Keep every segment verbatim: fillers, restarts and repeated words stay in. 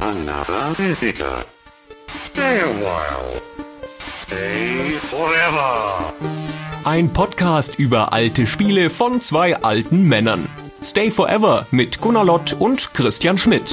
another visitor. Stay a while. Stay forever. Ein Podcast über alte Spiele von zwei alten Männern. Stay Forever mit Gunnar Lott und Christian Schmidt.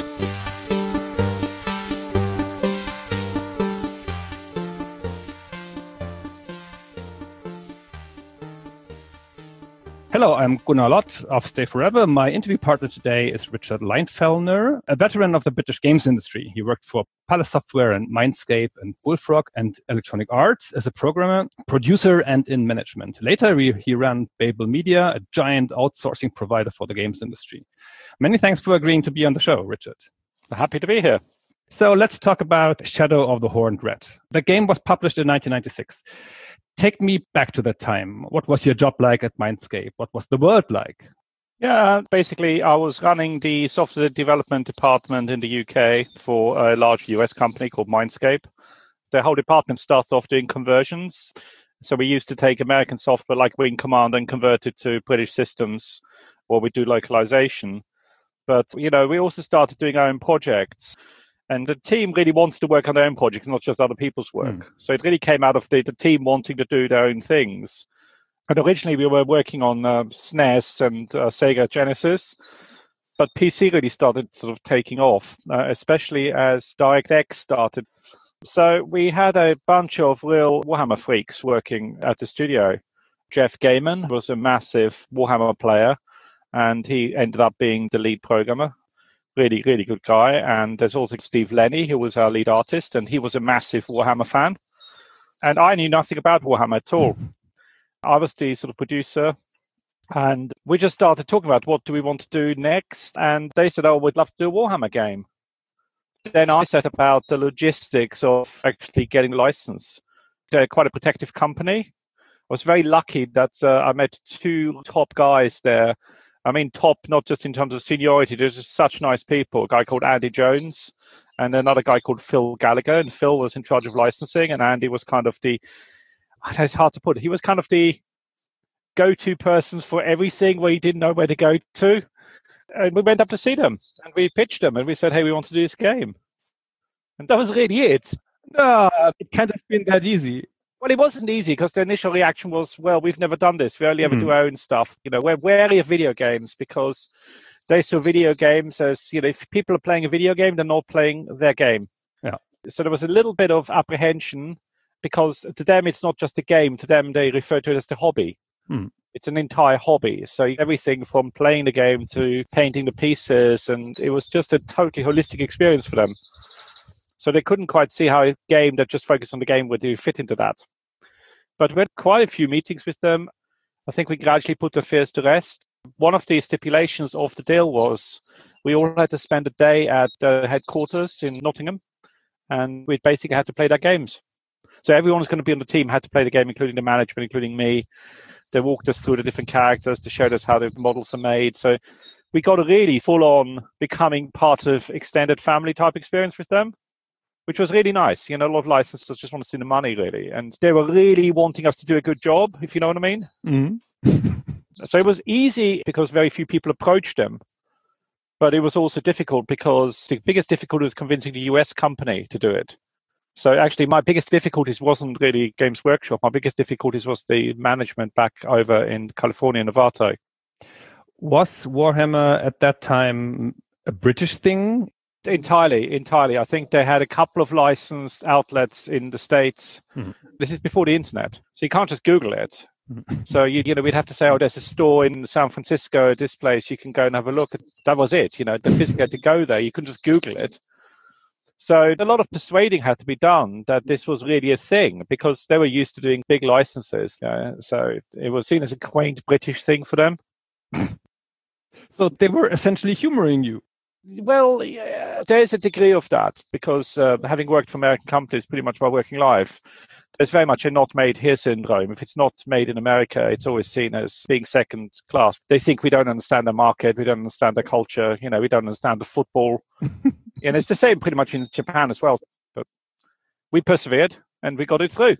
Hello, I'm Gunnar Lott of Stay Forever. My interview partner today is Richard Leinfeldner, a veteran of the British games industry. He worked for Palace Software and Mindscape and Bullfrog and Electronic Arts as a programmer, producer, and in management. Later, he, he ran Babel Media, a giant outsourcing provider for the games industry. Many thanks for agreeing to be on the show, Richard. Happy to be here. So let's talk about Shadow of the Horned Red. The game was published in nineteen ninety-six. Take me back to that time. What was your job like at Mindscape? What was the world like? Yeah, basically, I was running the software development department in the U K for a large U S company called Mindscape. The whole department starts off doing conversions. So we used to take American software like Wing Commander and convert it to British systems, or we do localization. But, you know, we also started doing our own projects. And the team really wanted to work on their own projects, not just other people's work. Mm. So it really came out of the, the team wanting to do their own things. And originally we were working on uh, S N E S and uh, Sega Genesis, but P C really started sort of taking off, uh, especially as DirectX started. So we had a bunch of real Warhammer freaks working at the studio. Jeff Gaiman was a massive Warhammer player, and he ended up being the lead programmer. Really, really good guy. And there's also Steve Lenny, who was our lead artist, and he was a massive Warhammer fan. And I knew nothing about Warhammer at all. I was the sort of producer, and we just started talking about what do we want to do next. And they said, oh, we'd love to do a Warhammer game. Then I set about the logistics of actually getting a license. They're quite a protective company. I was very lucky that uh, I met two top guys there. I mean, top, not just in terms of seniority. There's just such nice people. A guy called Andy Jones and another guy called Phil Gallagher. And Phil was in charge of licensing, and Andy was kind of the, it's hard to put it. He was kind of the go-to person for everything where you didn't know where to go to. And we went up to see them and we pitched them and we said, hey, we want to do this game. And that was really it. No, it can't have been that easy. Well, it wasn't easy because the initial reaction was, well, we've never done this. We only ever mm. do our own stuff. You know, we're wary of video games because they saw video games as, you know, if people are playing a video game, they're not playing their game. Yeah. So there was a little bit of apprehension because to them, it's not just a game. To them, they refer to it as the hobby. Mm. It's an entire hobby. So everything from playing the game to painting the pieces. And it was just a totally holistic experience for them. So they couldn't quite see how a game that just focused on the game would do fit into that. But we had quite a few meetings with them. I think we gradually put their fears to rest. One of the stipulations of the deal was we all had to spend a day at the headquarters in Nottingham, and we basically had to play their games. So everyone who's going to be on the team had to play the game, including the management, including me. They walked us through the different characters to show us how the models are made. So we got a really full-on becoming part of extended family type experience with them, which was really nice. You know, a lot of licensors just want to see the money, really. And they were really wanting us to do a good job, if you know what I mean. Mm-hmm. So it was easy because very few people approached them. But it was also difficult because the biggest difficulty was convincing the U S company to do it. So actually, my biggest difficulties wasn't really Games Workshop. My biggest difficulties was the management back over in California, Novato. Was Warhammer at that time a British thing? Entirely, entirely. I think they had a couple of licensed outlets in the States. Mm-hmm. This is before the internet, so you can't just Google it. Mm-hmm. So you, you know, we'd have to say, oh, there's a store in San Francisco at this place. You can go and have a look. That was it. You know, the physically had to go there. You couldn't just Google it. So a lot of persuading had to be done that this was really a thing because they were used to doing big licenses. You know? So it was seen as a quaint British thing for them. So they were essentially humoring you. Well, yeah, there's a degree of that because uh, having worked for American companies pretty much my working life, there's very much a not made here syndrome. If it's not made in America, it's always seen as being second class. They think we don't understand their market, we don't understand their culture, you know, we don't understand the football. And it's the same pretty much in Japan as well. But we persevered and we got it through.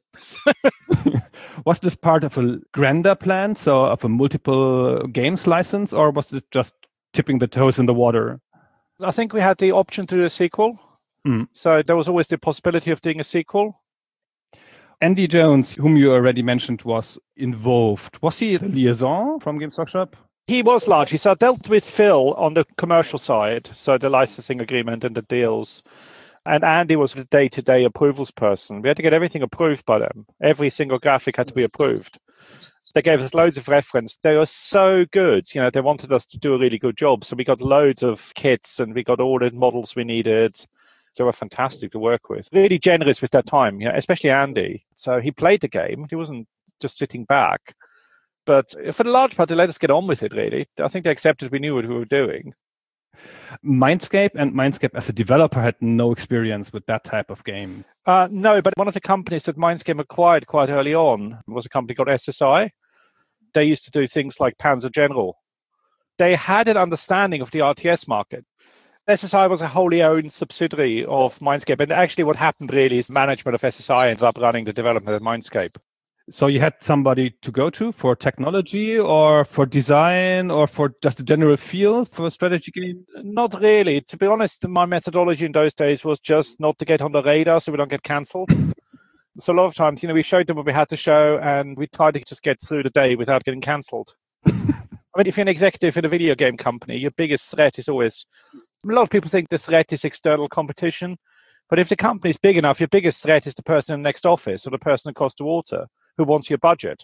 Was this part of a grander plan, so of a multiple games license, or was it just tipping the toes in the water? I think we had the option to do a sequel. Mm. So there was always the possibility of doing a sequel. Andy Jones, whom you already mentioned, was involved. Was he the liaison from Games Workshop? He was largely. So I dealt with Phil on the commercial side, so the licensing agreement and the deals. And Andy was the day-to-day approvals person. We had to get everything approved by them. Every single graphic had to be approved. They gave us loads of reference. They were so good. You know, they wanted us to do a really good job. So we got loads of kits and we got all the models we needed. They were fantastic to work with. Really generous with their time, you know, especially Andy. So he played the game. He wasn't just sitting back. But for the large part, they let us get on with it, really. I think they accepted we knew what we were doing. Mindscape and Mindscape as a developer had no experience with that type of game. Uh, no, but one of the companies that Mindscape acquired quite early on was a company called S S I. They used to do things like Panzer General. They had an understanding of the R T S market. S S I was a wholly owned subsidiary of Mindscape. And actually what happened really is management of S S I ended up running the development of Mindscape. So you had somebody to go to for technology or for design or for just a general feel for a strategy game? Not really. To be honest, my methodology in those days was just not to get on the radar so we don't get cancelled. So a lot of times, you know, we showed them what we had to show and we tried to just get through the day without getting cancelled. I mean, if you're an executive in a video game company, your biggest threat is always, a lot of people think the threat is external competition. But if the company is big enough, your biggest threat is the person in the next office or the person across the water who wants your budget.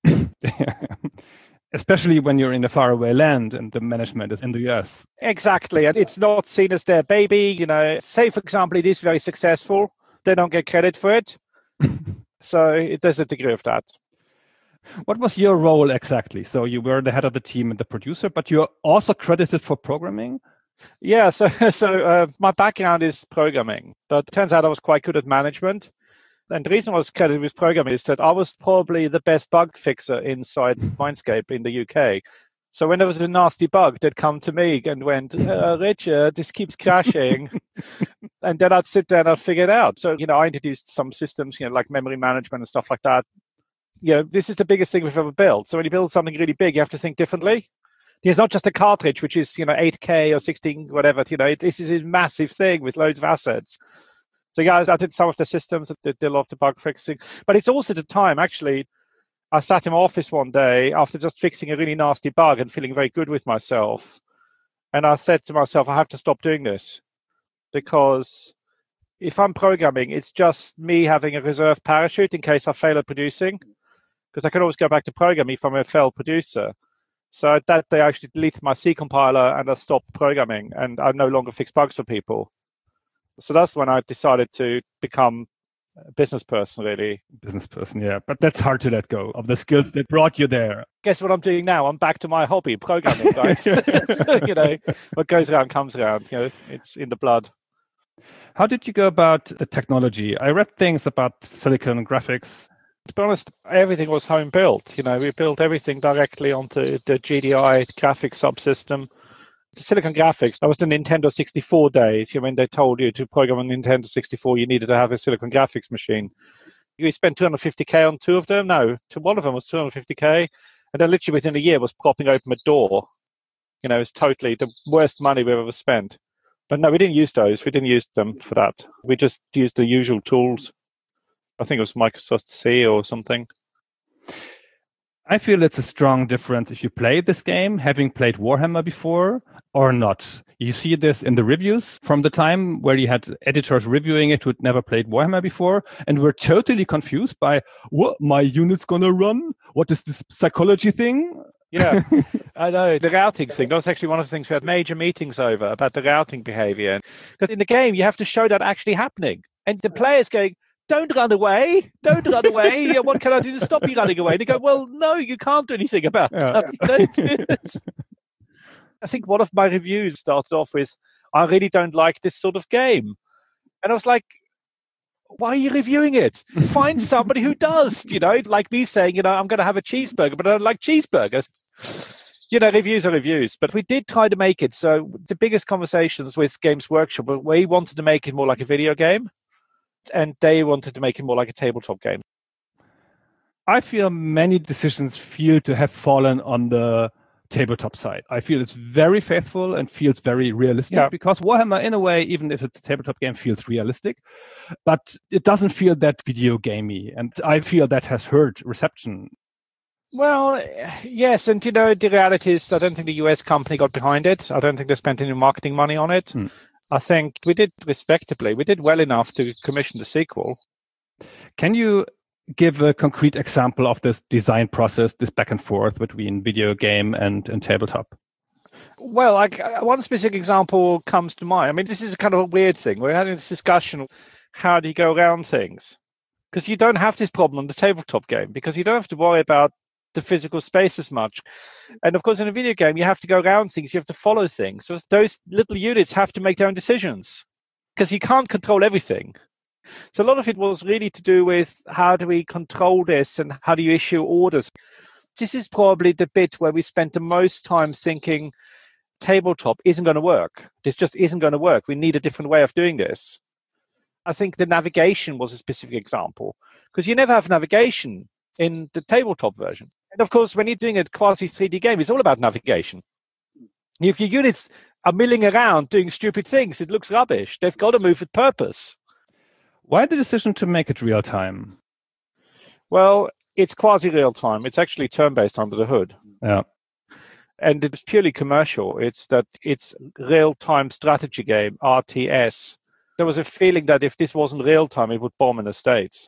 Especially when you're in a faraway land and the management is in the U S. Exactly. And it's not seen as their baby. You know, say, for example, it is very successful. They don't get credit for it. So it, there's a degree of that. What was your role exactly? So you were the head of the team and the producer, but you're also credited for programming? Yeah, so so uh, my background is programming, but it turns out I was quite good at management. And the reason I was credited with programming is that I was probably the best bug fixer inside Mindscape in the U K. So when there was a nasty bug, they'd come to me and went, uh, Richard, this keeps crashing. And then I'd sit there and I'd figure it out. So, you know, I introduced some systems, you know, like memory management and stuff like that. You know, this is the biggest thing we've ever built. So when you build something really big, you have to think differently. It's not just a cartridge, which is, you know, eight K or sixteen, whatever, you know, it, this is a massive thing with loads of assets. So, guys, I did some of the systems, I did, did a lot of the bug fixing. But it's also the time, actually, I sat in my office one day after just fixing a really nasty bug and feeling very good with myself. And I said to myself, I have to stop doing this. Because if I'm programming, it's just me having a reserve parachute in case I fail at producing. Because I can always go back to programming if I'm a failed producer. So that day I actually deleted my C compiler and I stopped programming and I no longer fix bugs for people. So that's when I decided to become a business person, really. Business person, yeah. But that's hard to let go of the skills that brought you there. Guess what I'm doing now? I'm back to my hobby, programming, guys. So, you know, what goes around comes around. You know, it's in the blood. How did you go about the technology? I read things about silicon graphics. To be honest, everything was home built. You know, we built everything directly onto the G D I graphics subsystem. The Silicon Graphics, that was the Nintendo sixty-four days. You know, when they told you to program a Nintendo sixty-four, you needed to have a Silicon Graphics machine. You spent two hundred fifty K on two of them. No, one of them was two hundred fifty K. And then literally within a year was propping open a door. You know, it's totally the worst money we've ever spent. But no, we didn't use those. We didn't use them for that. We just used the usual tools. I think it was Microsoft C or something. I feel it's a strong difference if you play this game, having played Warhammer before or not. You see this in the reviews from the time where you had editors reviewing it who'd never played Warhammer before and were totally confused by, what, my unit's gonna run? What is this psychology thing? Yeah, I know. The routing thing, that was actually one of the things we had major meetings over, about the routing behavior. Because in the game, you have to show that actually happening. And the player's going, don't run away, don't run away. What can I do to stop you running away? And they go, well, no, you can't do anything about yeah. that. I think one of my reviews started off with, I really don't like this sort of game. And I was like, why are you reviewing it? Find somebody who does, you know, like me saying, you know, I'm going to have a cheeseburger, but I don't like cheeseburgers. You know, reviews are reviews, but we did try to make it. So the biggest conversations with Games Workshop, we wanted to make it more like a video game. And they wanted to make it more like a tabletop game. I feel many decisions feel to have fallen on the tabletop side. I feel it's very faithful and feels very realistic Yeah. because Warhammer, in a way, even if it's a tabletop game, feels realistic, but it doesn't feel that video gamey. And I feel that has hurt reception. Well, yes, and you know, the reality is I don't think the U S company got behind it. I don't think they spent any marketing money on it. Hmm. I think we did respectably. We did well enough to commission the sequel. Can you give a concrete example of this design process, this back and forth between video game and, and tabletop? Well, I, one specific example comes to mind. I mean, this is a kind of a weird thing. We're having this discussion, how do you go around things? Because you don't have this problem on the tabletop game, because you don't have to worry about the physical space as much. And of course, in a video game, you have to go around things, you have to follow things. So those little units have to make their own decisions, because you can't control everything. So a lot of it was really to do with how do we control this and how do you issue orders. This is probably the bit where we spent the most time thinking tabletop isn't going to work. This just isn't going to work. We need a different way of doing this. I think the navigation was a specific example, because you never have navigation in the tabletop version. And of course, when you're doing a quasi three D game, it's all about navigation. If your units are milling around doing stupid things, it looks rubbish. They've got to move with purpose. Why the decision to make it real time? Well, it's quasi real time. It's actually turn-based under the hood. Yeah. And it's purely commercial. It's that it's real-time strategy game, R T S. There was a feeling that if this wasn't real time, it would bomb in the States.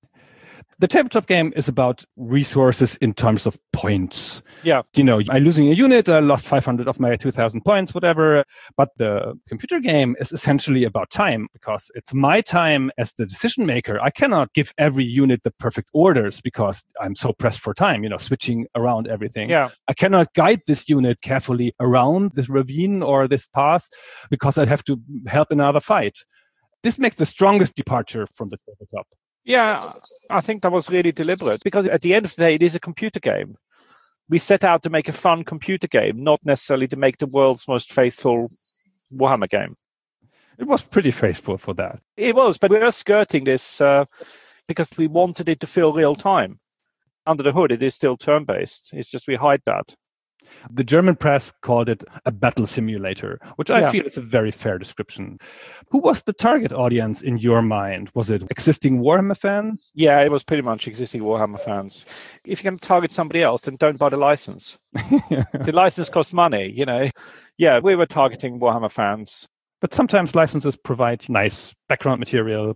The tabletop game is about resources in terms of points. Yeah. You know, I'm losing a unit, I lost five hundred of my two thousand points, whatever. But the computer game is essentially about time, because it's my time as the decision maker. I cannot give every unit the perfect orders because I'm so pressed for time, you know, switching around everything. Yeah. I cannot guide this unit carefully around this ravine or this pass because I have to help another fight. This makes the strongest departure from the tabletop. Yeah, I think that was really deliberate, because at the end of the day, it is a computer game. We set out to make a fun computer game, not necessarily to make the world's most faithful Warhammer game. It was pretty faithful for that. It was, but we were skirting this uh, because we wanted it to feel real time. Under the hood, it is still turn-based. It's just we hide that. The German press called it a battle simulator, which I Yeah. feel is a very fair description. Who was the target audience in your mind? Was it existing Warhammer fans? Yeah, it was pretty much existing Warhammer fans. If you're going to target somebody else, then don't buy the license. The license costs money, you know. Yeah, we were targeting Warhammer fans. But sometimes licenses provide nice background material.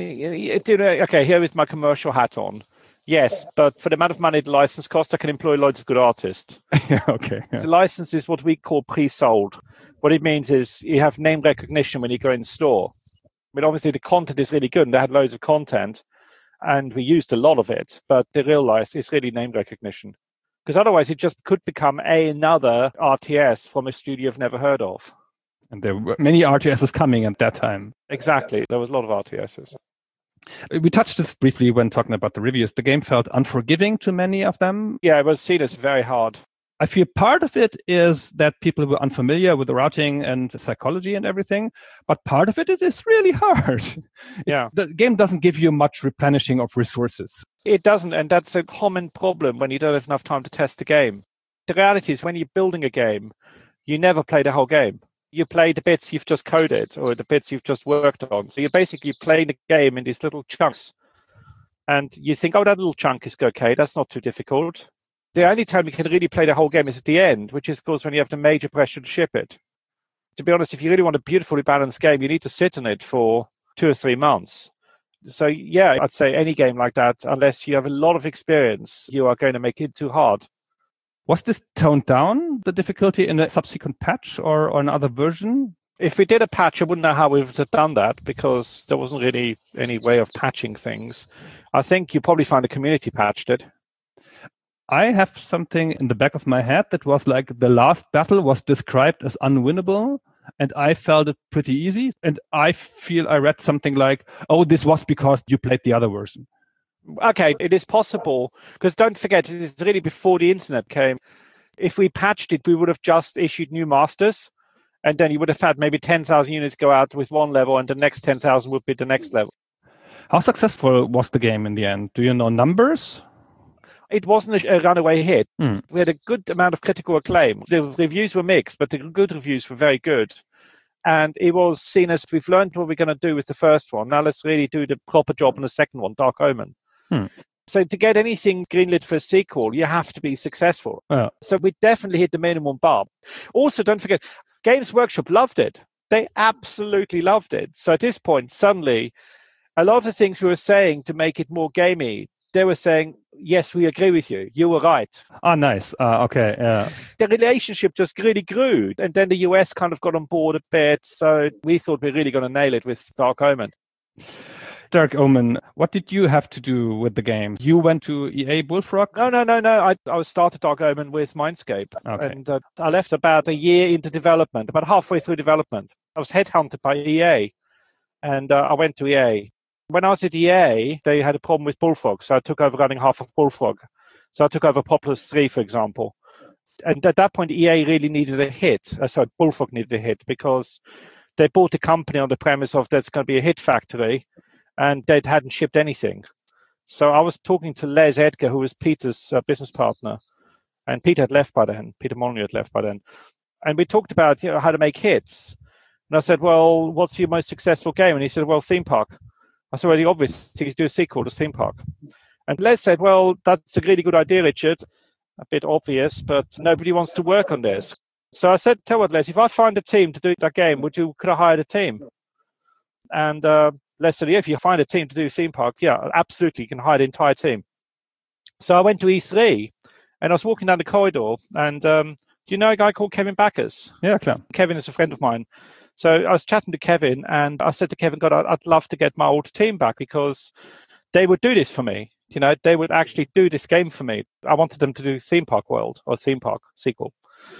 Mm, you know, okay, here with my commercial hat on. Yes, but for the amount of money the license costs, I can employ loads of good artists. Okay. Yeah. The license is what we call pre-sold. What it means is you have name recognition when you go in store. I mean, obviously the content is really good, and they had loads of content, and we used a lot of it. But the real license is really name recognition, because otherwise it just could become a, another R T S from a studio you've never heard of. And there were many R T Ss coming at that time. Exactly, there was a lot of R T Ss. We touched this briefly when talking about the reviews. The game felt unforgiving to many of them. Yeah, it was seen as very hard. I feel part of it is that people were unfamiliar with the routing and psychology and everything, but part of it, it is really hard. Yeah. The game doesn't give you much replenishing of resources. It doesn't, and that's a common problem when you don't have enough time to test the game. The reality is when you're building a game, you never play the whole game. You play the bits you've just coded or the bits you've just worked on. So you're basically playing the game in these little chunks. And you think, oh, that little chunk is okay. That's not too difficult. The only time you can really play the whole game is at the end, which is, of course, when you have the major pressure to ship it. To be honest, if you really want a beautifully balanced game, you need to sit on it for two or three months. So, yeah, I'd say any game like that, unless you have a lot of experience, you are going to make it too hard. Was this toned down, the difficulty, in a subsequent patch or, or another version? If we did a patch, I wouldn't know how we would have done that, because there wasn't really any way of patching things. I think you probably find a community patched it. I have something in the back of my head that was like the last battle was described as unwinnable, and I felt it pretty easy. And I feel I read something like, oh, this was because you played the other version. Okay, it is possible, because don't forget, it is really before the internet came. If we patched it, we would have just issued new masters, and then you would have had maybe ten thousand units go out with one level, and the next ten thousand would be the next level. How successful was the game in the end? Do you know numbers? It wasn't a, a runaway hit. Mm. We had a good amount of critical acclaim. The reviews were mixed, but the good reviews were very good. And it was seen as we've learned what we're going to do with the first one. Now let's really do the proper job on the second one, Dark Omen. Hmm. So to get anything greenlit for a sequel, you have to be successful. Yeah. So we definitely hit the minimum bar. Also, don't forget, Games Workshop loved it. They absolutely loved it. So at this point, suddenly, a lot of the things we were saying to make it more gamey, they were saying, yes, we agree with you. You were right. Oh, nice. Uh, okay, yeah. The relationship just really grew. And then the U S kind of got on board a bit. So we thought we were really going to nail it with Dark Omen. Dark Omen, what did you have to do with the game? You went to E A Bullfrog? No, no, no, no. I, I started Dark Omen with Mindscape. Okay. And uh, I left about a year into development, about halfway through development. I was headhunted by E A. And uh, I went to E A. When I was at E A, they had a problem with Bullfrog. So I took over running half of Bullfrog. So I took over Populous three, for example. And at that point, E A really needed a hit. Uh, sorry, Bullfrog needed a hit because they bought the company on the premise of there's going to be a hit factory. And they hadn't shipped anything. So I was talking to Les Edgar, who was Peter's uh, business partner. And Peter had left by then. Peter Molyneux had left by then. And we talked about, you know, how to make hits. And I said, well, what's your most successful game? And he said, well, Theme Park. I said, well, the obvious thing is to do a sequel to Theme Park. And Les said, well, that's a really good idea, Richard. A bit obvious, but nobody wants to work on this. So I said, tell what, Les, if I find a team to do that game, would you, could I hire a team? And uh, Les said, yeah, if you find a team to do Theme Park, yeah, absolutely, you can hire the entire team. So I went to E three, and I was walking down the corridor, and um, do you know a guy called Kevin Backus? Yeah, klar. Kevin is a friend of mine. So I was chatting to Kevin, and I said to Kevin, God, I'd love to get my old team back because they would do this for me. You know, they would actually do this game for me. I wanted them to do Theme Park World or Theme Park sequel.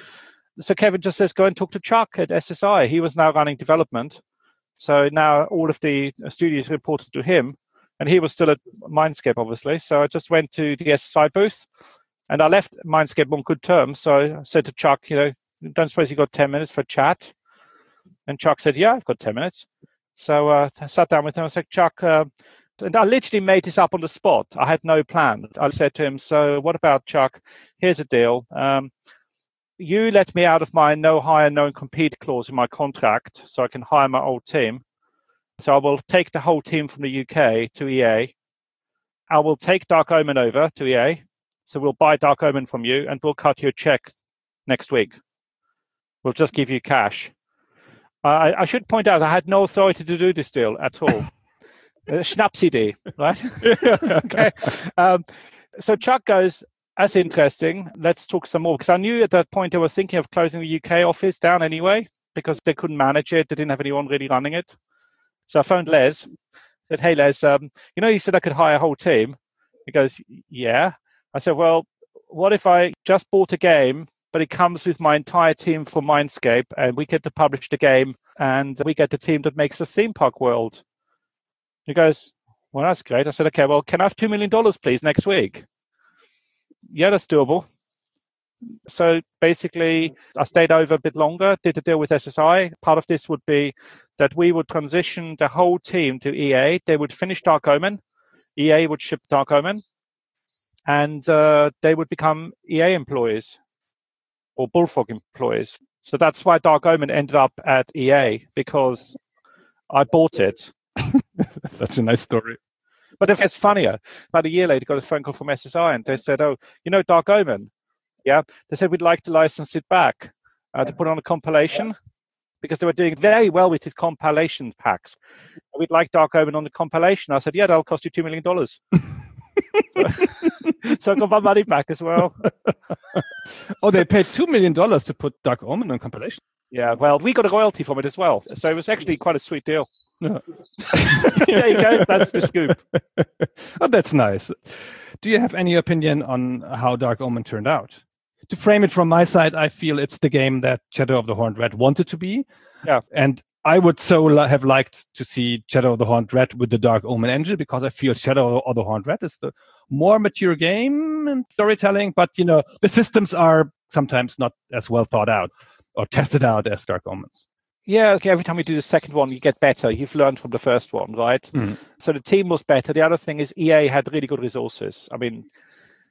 So Kevin just says, go and talk to Chuck at S S I. He was now running development. So now all of the studios reported to him, and he was still at Mindscape, obviously. So I just went to the S S I booth, and I left Mindscape on good terms. So I said to Chuck, you know, don't suppose you got ten minutes for chat? And Chuck said, yeah, I've got ten minutes. So uh, I sat down with him. I said, Chuck, uh, and I literally made this up on the spot. I had no plan. I said to him, so what about Chuck? Here's a deal. Um, you let me out of my no hire, no compete clause in my contract so I can hire my old team. So I will take the whole team from the U K to E A. I will take Dark Omen over to E A. So we'll buy Dark Omen from you and we'll cut you a check next week. We'll just give you cash. I, I should point out I had no authority to do this deal at all. uh, Schnapsidee, right? Okay. Um, so Chuck goes, that's interesting. Let's talk some more. Because I knew at that point they were thinking of closing the U K office down anyway because they couldn't manage it. They didn't have anyone really running it. So I phoned Les. Said, hey, Les, um, you know, you said I could hire a whole team. He goes, yeah. I said, well, what if I just bought a game, but it comes with my entire team for Mindscape, and we get to publish the game, and we get the team that makes us Theme Park World. He goes, well, that's great. I said, okay, well, can I have two million dollars, please, next week? Yeah, that's doable. So basically, I stayed over a bit longer, did a deal with S S I. Part of this would be that we would transition the whole team to E A. They would finish Dark Omen. E A would ship Dark Omen. And uh, they would become E A employees or Bullfrog employees. So that's why Dark Omen ended up at E A, because I bought it. Such a nice story. But it gets funnier. About a year later, got a phone call from S S I, and they said, oh, you know Dark Omen? Yeah. They said, we'd like to license it back uh, to put on a compilation, because they were doing very well with his compilation packs. We'd like Dark Omen on the compilation. I said, yeah, that'll cost you two million dollars. so, so I got my money back as well. Oh, they paid two million dollars to put Dark Omen on compilation? Yeah, well, we got a royalty from it as well. So it was actually quite a sweet deal. Yeah. There you go. That's the scoop. Oh, that's nice. Do you have any opinion on how Dark Omen turned out? To frame it from my side, I feel it's the game that Shadow of the Horned Red wanted to be. Yeah. And I would so li- have liked to see Shadow of the Horned Red with the Dark Omen engine, because I feel Shadow of the Horned Red is the more mature game and storytelling, but you know, the systems are sometimes not as well thought out or tested out as Dark Omens. Yeah, okay, every time you do the second one, you get better. You've learned from the first one, right? Mm. So the team was better. The other thing is E A had really good resources. I mean,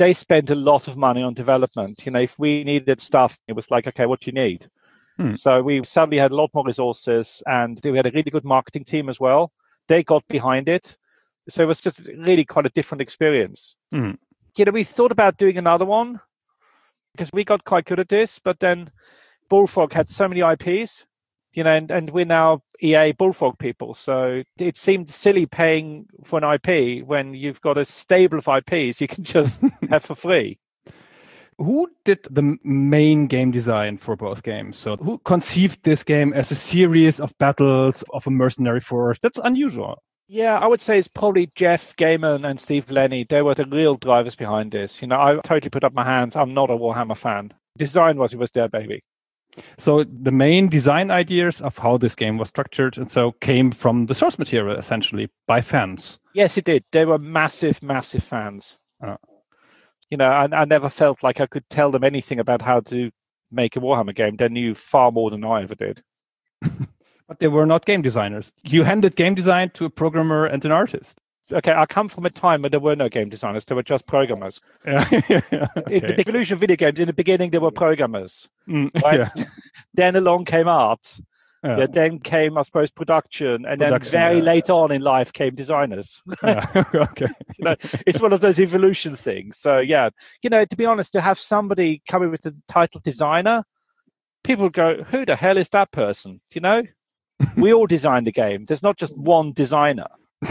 they spent a lot of money on development. You know, if we needed stuff, it was like, okay, what do you need? Hmm. So we suddenly had a lot more resources, and we had a really good marketing team as well. They got behind it. So it was just really quite a different experience. Hmm. You know, we thought about doing another one because we got quite good at this, but then Bullfrog had so many I Ps, you know, and, and we're now E A Bullfrog people. So it seemed silly paying for an I P when you've got a stable of I Ps you can just have for free. Who did the main game design for both games? So who conceived this game as a series of battles of a mercenary force? That's unusual. Yeah, I would say it's probably Jeff Gaiman and Steve Lenny. They were the real drivers behind this. You know, I totally put up my hands. I'm not a Warhammer fan. Design was, it was their baby. So the main design ideas of how this game was structured and so came from the source material, essentially, by fans. Yes, it did. They were massive, massive fans. Oh. You know, I, I never felt like I could tell them anything about how to make a Warhammer game. They knew far more than I ever did. But they were not game designers. You handed game design to a programmer and an artist. Okay, I come from a time where there were no game designers. There were just programmers. Yeah. Okay. In the evolution of video games, in the beginning, there were programmers. Mm, right? Yeah. Then along came art. Yeah. Yeah, then came, I suppose, production. And Production, then very yeah. late on in life came designers. Yeah. Okay. You know, it's one of those evolution things. So, yeah, you know, to be honest, to have somebody coming with the title designer, people go, who the hell is that person? You know, we all design the game. There's not just one designer.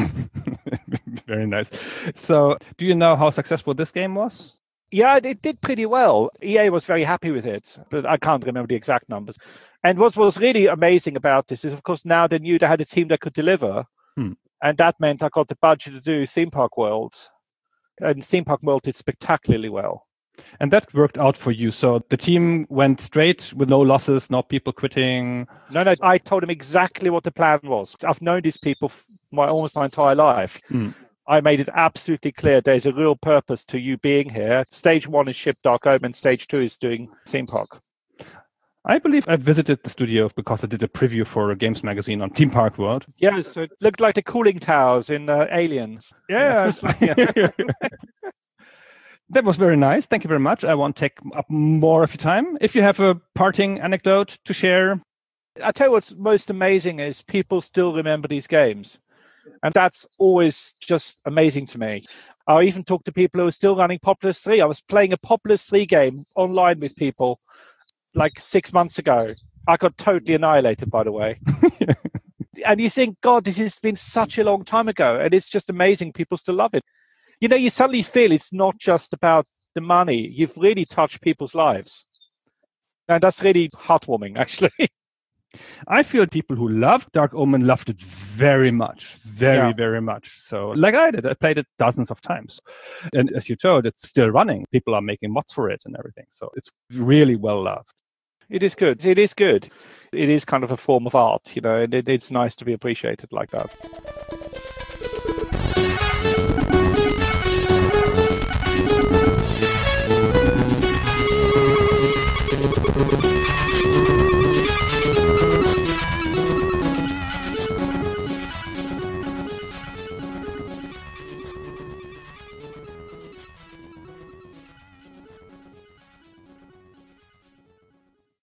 Very nice. So, do you know how successful this game was? Yeah, it did pretty well. E A was very happy with it, but I can't remember the exact numbers. And what was really amazing about this is, of course, now they knew they had a team that could deliver. Hmm. And that meant I got the budget to do Theme Park World. And Theme Park World did spectacularly well. And that worked out for you. So the team went straight with no losses, no people quitting. No, no. I told them exactly what the plan was. I've known these people my almost my entire life. Mm. I made it absolutely clear there's a real purpose to you being here. Stage one is Ship Dark Omen. Stage two is doing Theme Park. I believe I visited the studio because I did a preview for a games magazine on Theme Park World. Yeah, so it looked like the cooling towers in uh, Aliens. Yeah. yeah. That was very nice. Thank you very much. I won't take up more of your time. If you have a parting anecdote to share. I tell you what's most amazing is people still remember these games. And that's always just amazing to me. I even talk to people who are still running Populous three. I was playing a Populous three game online with people like six months ago. I got totally annihilated, by the way. And you think, God, this has been such a long time ago. And it's just amazing. People still love it. You know, you suddenly feel it's not just about the money. You've really touched people's lives. And that's really heartwarming, actually. I feel people who loved Dark Omen loved it very much, very, yeah. very much. So, like I did, I played it dozens of times. And as you told, it's still running. People are making mods for it and everything. So it's really well loved. It is good. It is good. It is kind of a form of art, you know, and it, it's nice to be appreciated like that.